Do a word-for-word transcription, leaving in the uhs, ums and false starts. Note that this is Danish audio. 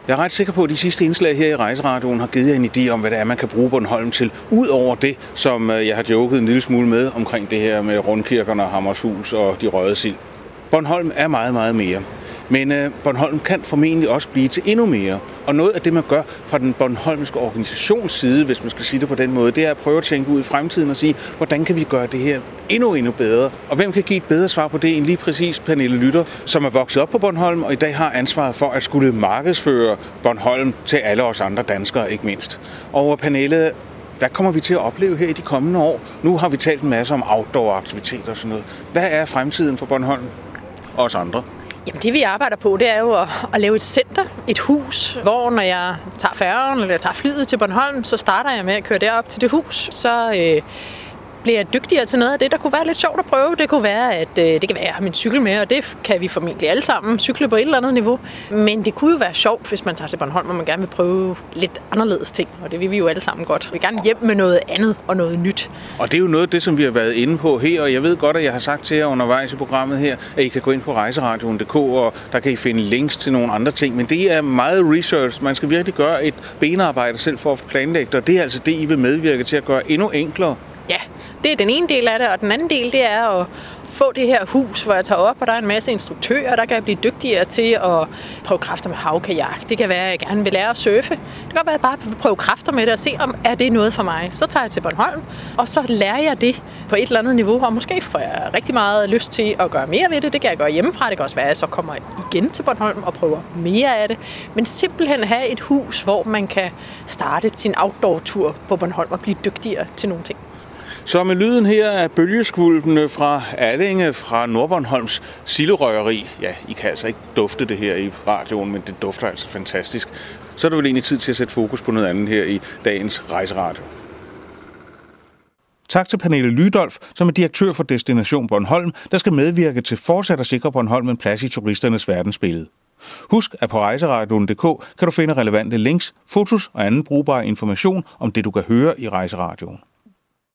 Jeg er ret sikker på, at de sidste indslag her i Rejseradioen har givet jer en idé om, hvad det er, man kan bruge Bornholm til. Udover det, som jeg har joket en lille smule med omkring det her med rundkirkerne, Hammershus og de røde sild. Bornholm er meget, meget mere. Men øh, Bornholm kan formentlig også blive til endnu mere. Og noget af det, man gør fra den bornholmske organisations side, hvis man skal sige det på den måde, det er at prøve at tænke ud i fremtiden og sige, hvordan kan vi gøre det her endnu, endnu bedre? Og hvem kan give et bedre svar på det end lige præcis Pernille Lytter, som er vokset op på Bornholm og i dag har ansvaret for at skulle markedsføre Bornholm til alle os andre danskere, ikke mindst. Og Pernille, hvad kommer vi til at opleve her i de kommende år? Nu har vi talt en masse om outdoor-aktiviteter og sådan noget. Hvad er fremtiden for Bornholm og os andre? Jamen det vi arbejder på, det er jo at, at lave et center, et hus, hvor når jeg tager færgen eller jeg tager flyet til Bornholm, så starter jeg med at køre derop til det hus. Så øh, bliver jeg dygtigere til noget af det, der kunne være lidt sjovt at prøve. Det kunne være, at øh, det kan være, at jeg har min cykel med, og det kan vi formentlig alle sammen cykle på et eller andet niveau. Men det kunne jo være sjovt, hvis man tager til Bornholm, og man gerne vil prøve lidt anderledes ting. Og det vil vi jo alle sammen godt. Vi vil gerne hjem med noget andet og noget nyt. Og det er jo noget af det, som vi har været inde på her, og jeg ved godt, at jeg har sagt til jer undervejs i programmet her, at I kan gå ind på rejseradioen punktum d k, og der kan I finde links til nogle andre ting. Men det er meget research. Man skal virkelig gøre et benarbejde selv for at planlægge det, og det er altså det, I vil medvirke til at gøre endnu enklere. Ja, det er den ene del af det, og den anden del, det er at få det her hus, hvor jeg tager op, og der er en masse instruktører, der kan jeg blive dygtigere til at prøve kræfter med havkajak. Det kan være, at jeg gerne vil lære at surfe. Det kan være, at jeg bare vil prøve kræfter med det og se, om er det noget for mig. Så tager jeg til Bornholm, og så lærer jeg det på et eller andet niveau, og måske får jeg rigtig meget lyst til at gøre mere ved det. Det kan jeg gøre hjemmefra. Det kan også være, at jeg så kommer igen til Bornholm og prøver mere af det. Men simpelthen have et hus, hvor man kan starte sin outdoor-tur på Bornholm og blive dygtigere til nogle ting. Så med lyden her af bølgeskvulpene fra Allinge, fra Nordbornholms silderøgeri. Ja, I kan altså ikke dufte det her i radioen, men det dufter altså fantastisk. Så er det vel egentlig tid til at sætte fokus på noget andet her i dagens rejseradio. Tak til Pernille Lydolf, som er direktør for Destination Bornholm, der skal medvirke til fortsat at sikre Bornholm en plads i turisternes verdensbillede. Husk, at på rejseradioen punktum d k kan du finde relevante links, fotos og anden brugbar information om det, du kan høre i Rejseradioen.